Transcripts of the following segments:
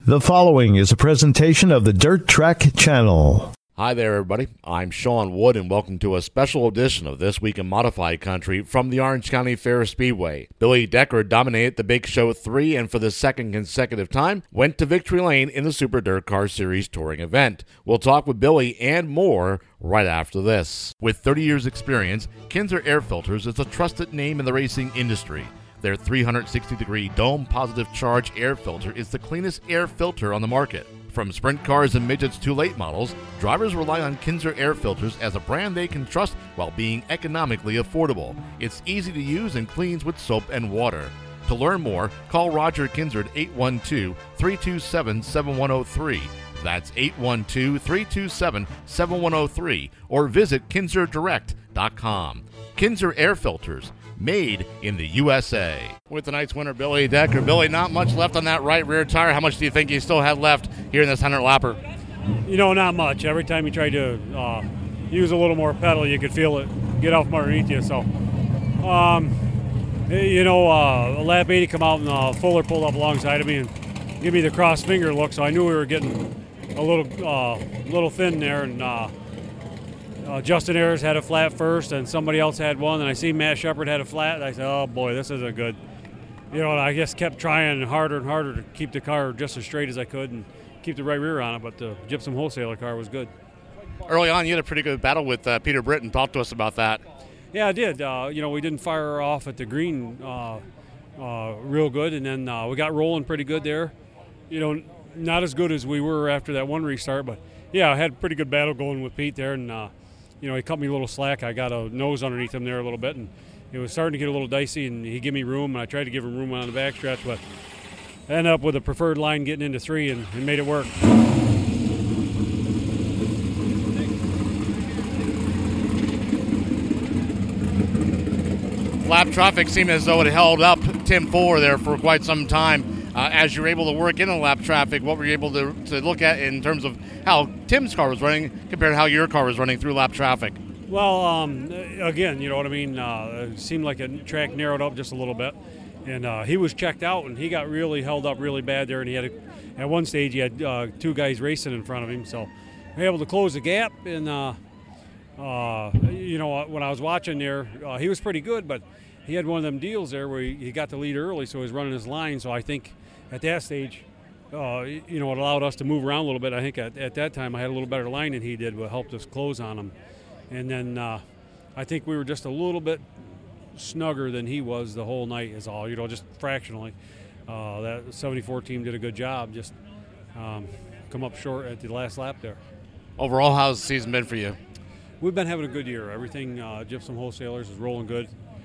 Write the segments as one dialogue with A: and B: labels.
A: The following is a presentation of the Dirt Track Channel.
B: Hi there, everybody. I'm Sean Wood, and welcome to a special edition of This Week in Modified Country from the Orange County Fair Speedway. Billy Decker dominated the Big Show 3 and for the second consecutive time went to victory lane in the Super Dirt Car Series touring event. We'll talk with Billy and more right after this. With 30 years experience, Kinzer Air Filters is a trusted name in the racing industry. Their 360-degree dome-positive charge air filter is the cleanest air filter on the market. From sprint cars and midgets to late models, drivers rely on Kinzer Air Filters as a brand they can trust while being economically affordable. It's easy to use and cleans with soap and water. To learn more, call Roger Kinzer at 812-327-7103. That's 812-327-7103, or visit kinzerdirect.com. Kinzer Air Filters, made in the USA. With tonight's winner, Billy Decker. Billy, not much left on that right rear tire. How much do you think you still had left here in this 100-lapper?
C: You know, not much. Every time you tried to use a little more pedal, you could feel it get off from underneath you. So, lap 80 come out and Fuller pulled up alongside of me and gave me the cross finger look. So I knew we were getting a little thin there, and Justin Ayers had a flat first, and somebody else had one, and I see Matt Shepard had a flat, and I said, oh boy, this isn't good. You know, and I just kept trying harder and harder to keep the car just as straight as I could and keep the right rear on it, but the Gypsum Wholesaler car was good.
B: Early on, you had a pretty good battle with Peter Britton. Talk to us about that.
C: Yeah, I did. We didn't fire off at the green real good, and then we got rolling pretty good there. You know, not as good as we were after that one restart, but yeah, I had a pretty good battle going with Pete there, and he cut me a little slack. I got a nose underneath him there a little bit, and it was starting to get a little dicey, and he gave me room, and I tried to give him room on the backstretch, but I ended up with a preferred line getting into 3 and made it work.
B: Lap traffic seemed as though it held up Tim Fuller there for quite some time. As you were able to work in the lap traffic, what were you able to look at in terms of how Tim's car was running compared to how your car was running through lap traffic?
C: Well, again, you know what I mean? It seemed like the track narrowed up just a little bit. And he was checked out, and he got really held up really bad there. And he had at one stage, he had 2 guys racing in front of him. So we were able to close the gap. And, when I was watching there, he was pretty good, but he had one of them deals there where he got the lead early, so he was running his line. So I think at that stage, it allowed us to move around a little bit. I think at that time I had a little better line than he did, what helped us close on him. And then I think we were just a little bit snugger than he was the whole night is all, just fractionally. That 74 team did a good job, just come up short at the last lap there. Overall,
B: how's the season been for you?
C: We've been having a good year. Everything Gypsum Wholesalers is rolling good.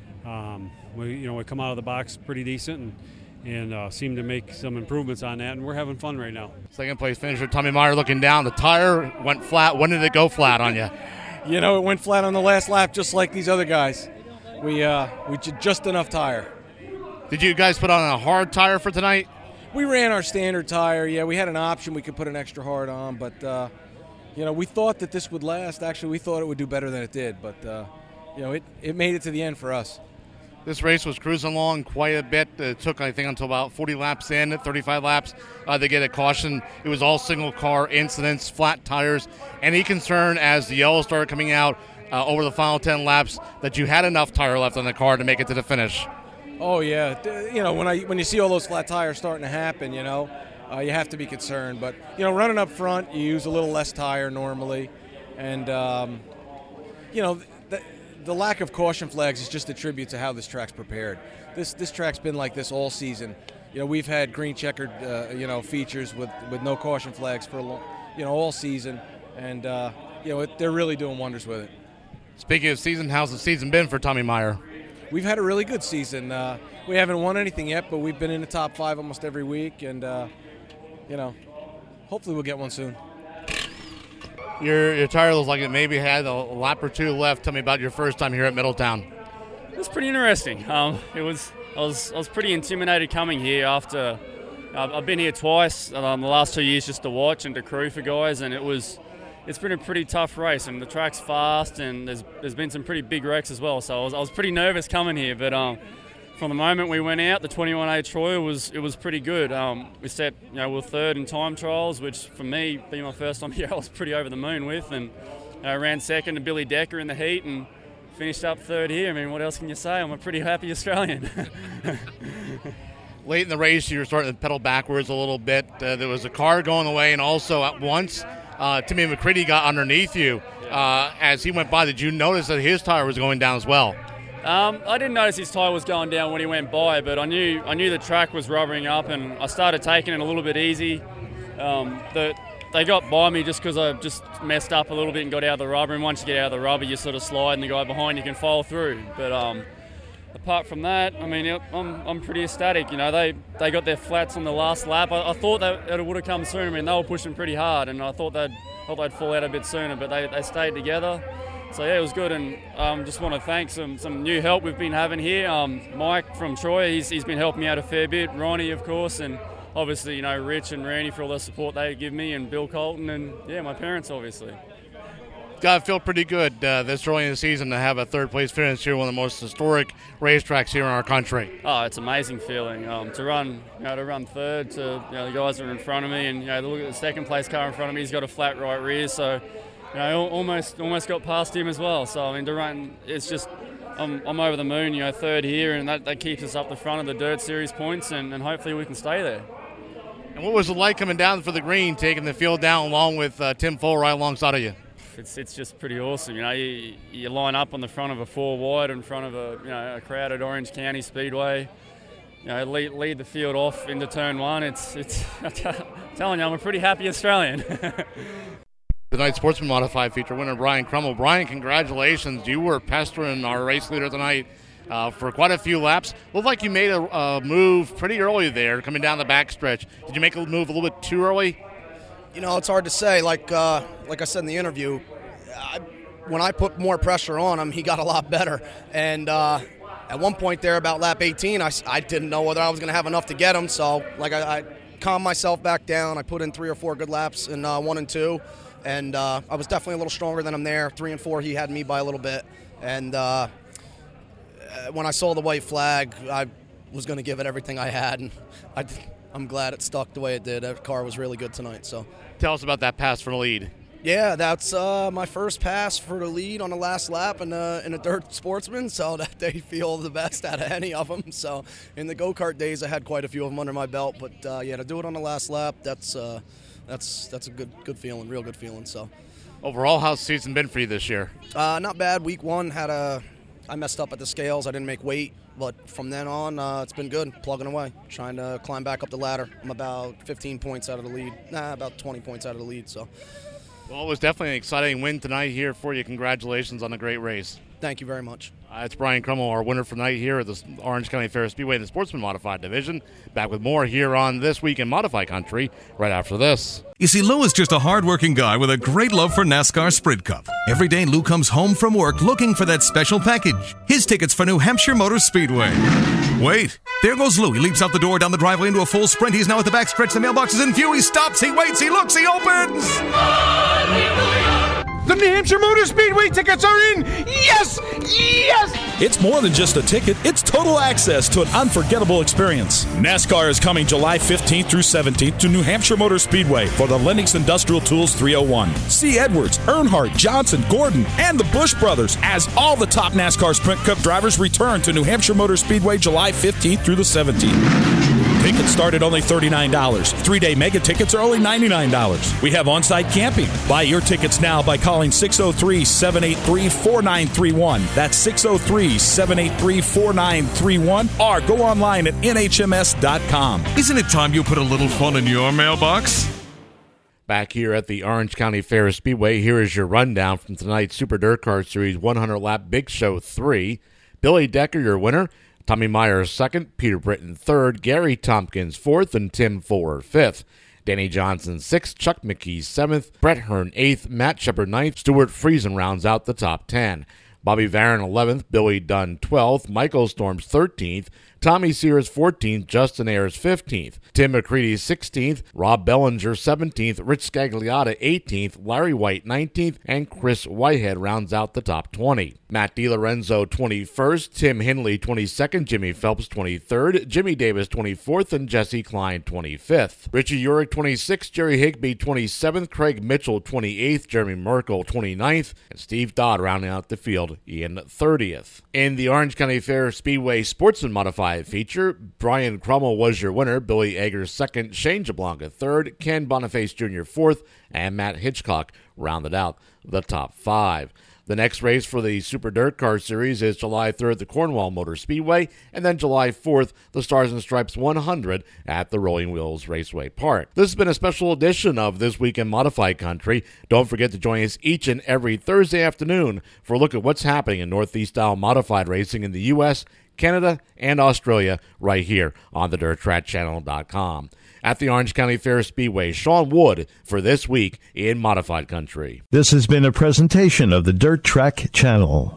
C: We come out of the box pretty decent and seem to make some improvements on that, and we're having fun right now.
B: Second place finisher Tommy Meyer looking down. The tire went flat. When did it go flat on you?
D: It went flat on the last lap just like these other guys. We just enough tire.
B: Did you guys put on a hard tire for tonight?
D: We ran our standard tire. Yeah, we had an option. We could put an extra hard on, but we thought that this would last. Actually, we thought it would do better than it did, but it made it to the end for us.
B: This race was cruising along quite a bit. It took, I think, until about 40 laps in, 35 laps, to get a caution. It was all single-car incidents, flat tires. Any concern as the yellow started coming out over the final 10 laps that you had enough tire left on the car to make it to the finish?
D: Oh, yeah. When you see all those flat tires starting to happen, you have to be concerned. But, running up front, you use a little less tire normally. And, the lack of caution flags is just a tribute to how this track's prepared. This track's been like this all season. We've had green checkered, features with no caution flags for all season, and they're really doing wonders with it.
B: Speaking of season, how's the season been for Tommy Meyer?
D: We've had a really good season. We haven't won anything yet, but we've been in the top 5 almost every week, and hopefully we'll get one soon.
B: Your tire looks like it maybe had a lap or 2 left. Tell me about your first time here at Middletown.
E: It was pretty interesting. I was pretty intimidated coming here after I've been here twice the last 2 years just to watch and to crew for guys, and it's been a pretty tough race, and the track's fast, and there's been some pretty big wrecks as well. So I was pretty nervous coming here, but from the moment we went out, the 21A Troy it was pretty good. We set, we were third in time trials, which for me, being my first time here, I was pretty over the moon with, and I ran second to Billy Decker in the heat and finished up third here. I mean, what else can you say? I'm a pretty happy Australian.
B: Late in the race, you were starting to pedal backwards a little bit. There was a car going away, and also at once, Timmy McCready got underneath you. As he went by, did you notice that his tire was going down as well?
E: I didn't notice his tyre was going down when he went by, but I knew the track was rubbering up, and I started taking it a little bit easy. They got by me just because I just messed up a little bit and got out of the rubber, and once you get out of the rubber, you sort of slide, and the guy behind you can fall through. But apart from that, I mean, I'm pretty ecstatic. They got their flats on the last lap. I thought that it would have come soon. I mean, they were pushing pretty hard, and I thought they'd fall out a bit sooner, but they stayed together. So yeah, it was good, and just want to thank some new help we've been having here. Mike from Troy, he's been helping me out a fair bit. Ronnie, of course, and obviously Rich and Randy for all the support they give me, and Bill Colton, and yeah, my parents obviously.
B: Got to feel pretty good this early in the season to have a third place finish here, one of the most historic racetracks here in our country.
E: Oh, it's an amazing feeling to run third to the guys that are in front of me, and look at the second place car in front of me. He's got a flat right rear, so. Almost got past him as well. So I mean, to run, it's just I'm over the moon. Third here, and that keeps us up the front of the Dirt Series points, and hopefully we can stay there.
B: And what was it like coming down for the green, taking the field down along with Tim Full right alongside of you?
E: It's just pretty awesome. You line up on the front of a 4 wide in front of a crowded Orange County Speedway. Lead the field off into turn 1. It's I'm telling you, I'm a pretty happy Australian.
B: Tonight's Sportsman Modified feature winner, Brian Crummell. Brian, congratulations. You were pestering our race leader tonight for quite a few laps. Looked like you made a move pretty early there, coming down the backstretch. Did you make a move a little bit too early?
F: It's hard to say. Like I said in the interview, when I put more pressure on him, he got a lot better. And at one point there, about lap 18, I didn't know whether I was going to have enough to get him. So I calmed myself back down. I put in 3 or 4 good laps in 1 and 2. And I was definitely a little stronger than him there. 3 and 4, he had me by a little bit. And when I saw the white flag, I was going to give it everything I had. And I'm glad it stuck the way it did. That car was really good tonight. So,
B: tell us about that pass for the lead.
F: Yeah, that's my first pass for the lead on the last lap in a Dirt Sportsman. So that they feel the best out of any of them. So in the go-kart days, I had quite a few of them under my belt. But to do it on the last lap, that's a good feeling, real good feeling. So,
B: overall, how's the season been for you this year?
F: Not bad. Week 1 I messed up at the scales. I didn't make weight, but from then on, it's been good. Plugging away, trying to climb back up the ladder. I'm about 15 points out of the lead. About 20 points out of the lead. So,
B: well, it was definitely an exciting win tonight here for you. Congratulations on a great race.
F: Thank you very much.
B: It's Brian Crummell, our winner for tonight here at the Orange County Fair Speedway in the Sportsman Modified Division. Back with more here on This Week in Modified Country right after this.
G: You see, Lou is just a hard-working guy with a great love for NASCAR Sprint Cup. Every day, Lou comes home from work looking for that special package. His tickets for New Hampshire Motor Speedway. Wait, there goes Lou. He leaps out the door, down the driveway into a full sprint. He's now at the backstretch. The mailbox is in view. He stops, he waits, he looks, he opens!
H: The New Hampshire Motor Speedway tickets are in! Yes! Yes!
I: It's more than just a ticket. It's total access to an unforgettable experience. NASCAR is coming July 15th through 17th to New Hampshire Motor Speedway for the Lennox Industrial Tools 301. See Edwards, Earnhardt, Johnson, Gordon, and the Busch Brothers as all the top NASCAR Sprint Cup drivers return to New Hampshire Motor Speedway July 15th through the 17th. Tickets start at only $39. 3-day mega tickets are only $99. We have on-site camping. Buy your tickets now by calling 603-783-4931. That's 603-783-4931. Or go online at nhms.com.
G: Isn't it time you put a little fun in your mailbox?
B: Back here at the Orange County Fair Speedway, here is your rundown from tonight's Super Dirt Kart Series 100-lap Big Show 3. Billy Decker, your winner. Tommy Myers, 2nd. Peter Britton, 3rd. Gary Tompkins, 4th. And Tim Fuller, 5th. Danny Johnson, 6th. Chuck McKee, 7th. Brett Hearn, 8th. Matt Shepard, 9th. Stuart Friesen rounds out the top 10. Bobby Varon, 11th. Billy Dunn, 12th. Michael Storms, 13th. Tommy Sears, 14th. Justin Ayers, 15th. Tim McCready, 16th. Rob Bellinger, 17th. Rich Scagliotta, 18th. Larry White, 19th. And Chris Whitehead rounds out the top 20. Matt DiLorenzo 21st, Tim Hindley 22nd, Jimmy Phelps 23rd, Jimmy Davis 24th, and Jesse Klein 25th. Richie Urich 26th, Jerry Higbee 27th, Craig Mitchell 28th, Jeremy Merkel 29th, and Steve Dodd rounding out the field in 30th. In the Orange County Fair Speedway Sportsman Modified feature, Brian Crummell was your winner, Billy Eggers 2nd, Shane Jablonka 3rd, Ken Boniface Jr. 4th, and Matt Hitchcock rounded out the top 5. The next race for the Super Dirt Car Series is July 3rd at the Cornwall Motor Speedway, and then July 4th, the Stars and Stripes 100 at the Rolling Wheels Raceway Park. This has been a special edition of This Week in Modified Country. Don't forget to join us each and every Thursday afternoon for a look at what's happening in Northeast-style modified racing in the U.S., Canada, and Australia right here on the DirtTrackChannel.com. At the Orange County Fair Speedway, Sean Wood for This Week in Modified Country.
A: This has been a presentation of the Dirt Track Channel.